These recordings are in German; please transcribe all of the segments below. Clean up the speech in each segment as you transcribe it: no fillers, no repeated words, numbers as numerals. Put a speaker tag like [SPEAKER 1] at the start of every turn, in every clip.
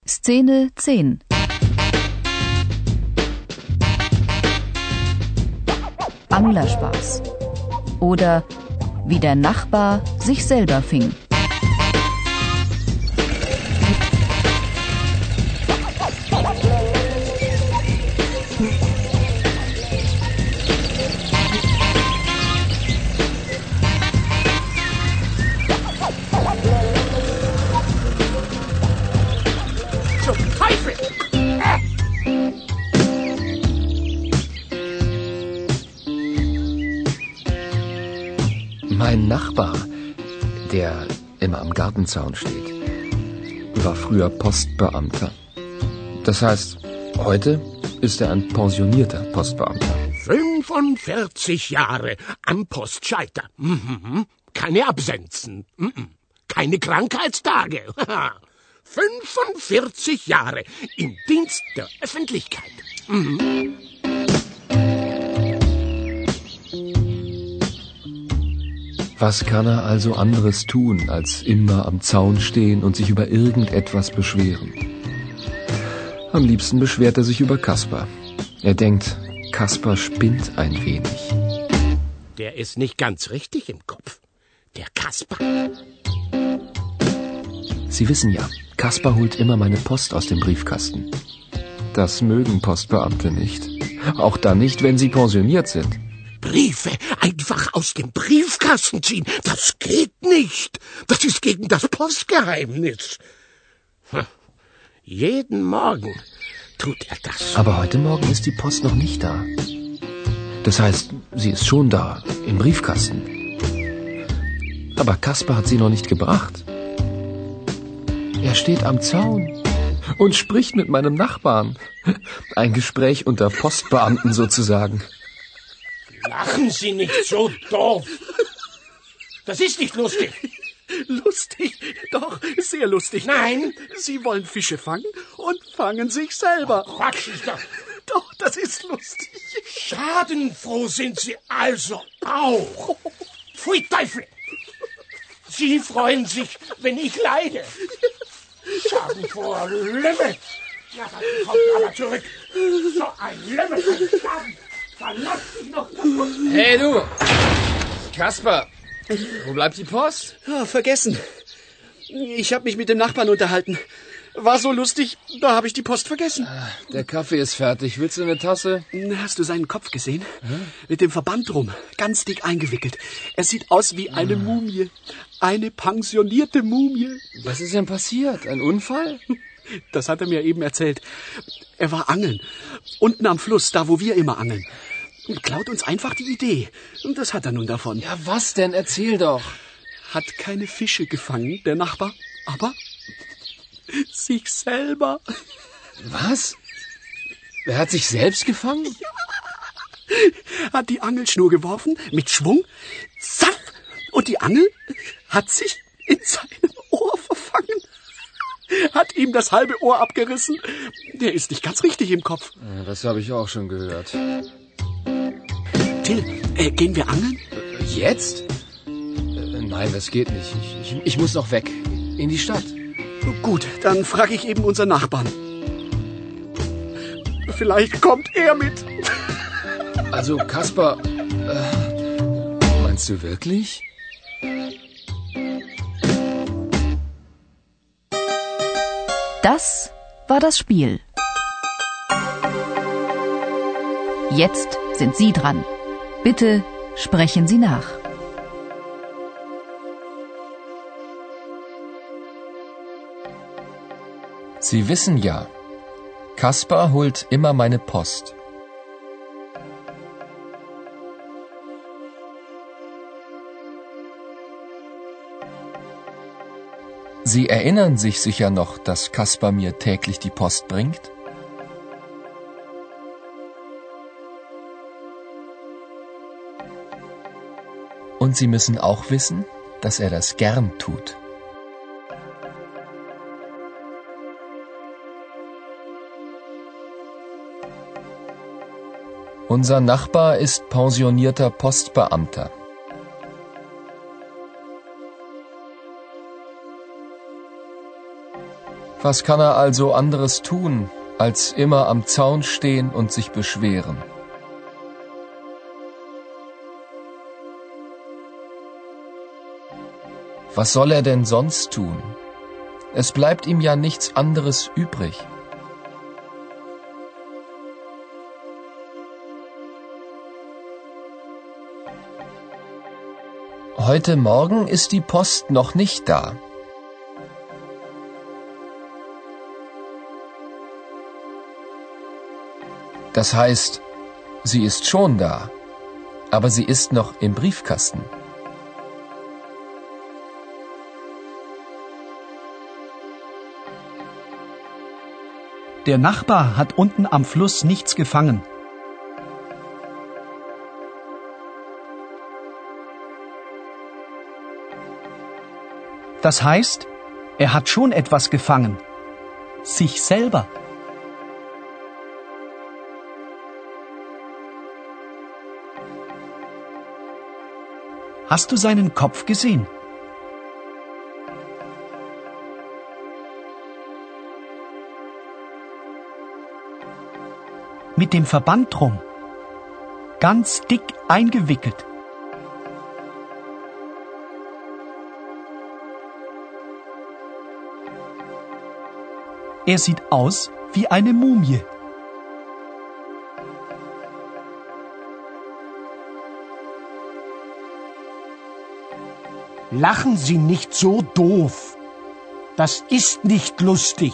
[SPEAKER 1] Szene 10. Anglerspaß. Oder wie der Nachbar sich selber fing.
[SPEAKER 2] Zum Teufel!
[SPEAKER 3] Mein Nachbar, der immer am Gartenzaun steht, war früher Postbeamter. Das heißt, heute ist er ein pensionierter Postbeamter.
[SPEAKER 2] 45 Jahre am Postschalter. Keine Absenzen. Keine Krankheitstage. 45 Jahre im Dienst der Öffentlichkeit.
[SPEAKER 3] Was kann er also anderes tun, als immer am Zaun stehen und sich über irgendetwas beschweren? Am liebsten beschwert er sich über Kaspar. Er denkt, Kaspar spinnt ein wenig.
[SPEAKER 2] Der ist nicht ganz richtig im Kopf. Der Kaspar.
[SPEAKER 3] Sie wissen ja, Kaspar holt immer meine Post aus dem Briefkasten. Das mögen Postbeamte nicht. Auch dann nicht, wenn sie pensioniert sind.
[SPEAKER 2] Briefe einfach aus dem Briefkasten ziehen, das geht nicht. Das ist gegen das Postgeheimnis. Jeden Morgen tut er das.
[SPEAKER 3] Aber heute Morgen ist die Post noch nicht da. Das heißt, sie ist schon da, im Briefkasten. Aber Kaspar hat sie noch nicht gebracht. Er steht am Zaun und spricht mit meinem Nachbarn. Ein Gespräch unter Postbeamten sozusagen.
[SPEAKER 2] Lachen Sie nicht so doof. Das ist nicht lustig.
[SPEAKER 4] Lustig? Doch, sehr lustig.
[SPEAKER 2] Nein.
[SPEAKER 4] Sie wollen Fische fangen und fangen sich selber.
[SPEAKER 2] Quatsch ist das.
[SPEAKER 4] Doch, das ist lustig.
[SPEAKER 2] Schadenfroh sind Sie also auch. Pfui Teufel. Sie freuen sich, wenn ich leide. Schadenfroher Lümmel. Ja, dann kommt aber zurück. So ein Lümmel, ein Schaden. Verlass dich noch.
[SPEAKER 3] Hey du, Kaspar, wo bleibt die Post?
[SPEAKER 4] Ja, vergessen. Ich habe mich mit dem Nachbarn unterhalten. War so lustig, da habe ich die Post vergessen.
[SPEAKER 3] Der Kaffee ist fertig. Willst du eine Tasse?
[SPEAKER 4] Hast du seinen Kopf gesehen? Mit dem Verband drum, ganz dick eingewickelt. Er sieht aus wie eine Mumie. Eine pensionierte Mumie.
[SPEAKER 3] Was ist denn passiert? Ein Unfall?
[SPEAKER 4] Das hat er mir eben erzählt. Er war angeln. Unten am Fluss, da wo wir immer angeln. Und klaut uns einfach die Idee. Und das hat er nun davon.
[SPEAKER 3] Ja, was denn? Erzähl doch.
[SPEAKER 4] Hat keine Fische gefangen, der Nachbar, aber sich selber.
[SPEAKER 3] Was? Er hat sich selbst gefangen?
[SPEAKER 4] Hat die Angelschnur geworfen, mit Schwung, zaff, und die Angel hat sich in seinem Ohr verfangen. Hat ihm das halbe Ohr abgerissen. Der ist nicht ganz richtig im Kopf.
[SPEAKER 3] Das habe ich auch schon gehört.
[SPEAKER 4] Till, gehen wir angeln?
[SPEAKER 3] Jetzt? Nein, das geht nicht. Ich muss noch weg. In die Stadt.
[SPEAKER 4] Gut, dann frage ich eben unseren Nachbarn. Vielleicht kommt er mit.
[SPEAKER 3] Also, Kaspar, meinst du wirklich?
[SPEAKER 1] Das war das Spiel. Jetzt sind Sie dran. Bitte sprechen Sie nach.
[SPEAKER 3] Sie wissen ja, Kaspar holt immer meine Post. Sie erinnern sich sicher noch, dass Kaspar mir täglich die Post bringt? Und Sie müssen auch wissen, dass er das gern tut. Unser Nachbar ist pensionierter Postbeamter. Was kann er also anderes tun, als immer am Zaun stehen und sich beschweren? Was soll er denn sonst tun? Es bleibt ihm ja nichts anderes übrig. Heute Morgen ist die Post noch nicht da. Das heißt, sie ist schon da, aber sie ist noch im Briefkasten.
[SPEAKER 4] Der Nachbar hat unten am Fluss nichts gefangen. Das heißt, er hat schon etwas gefangen. Sich selber. Hast du seinen Kopf gesehen? Mit dem Verband drum. Ganz dick eingewickelt. Er sieht aus wie eine Mumie.
[SPEAKER 2] Lachen Sie nicht so doof. Das ist nicht lustig.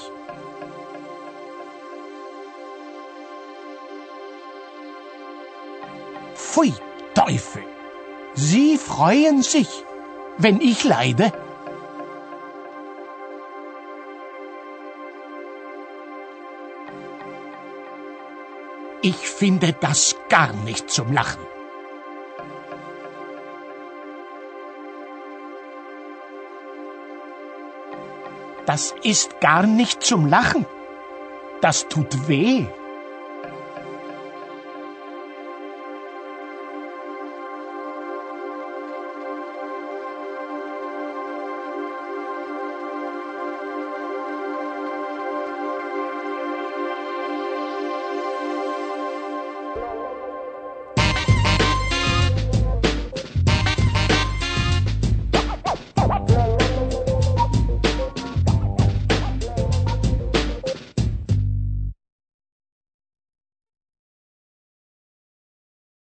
[SPEAKER 2] Pfui, Teufel! Sie freuen sich, wenn ich leide? Ich finde das gar nicht zum Lachen. Das ist gar nicht zum Lachen. Das tut weh.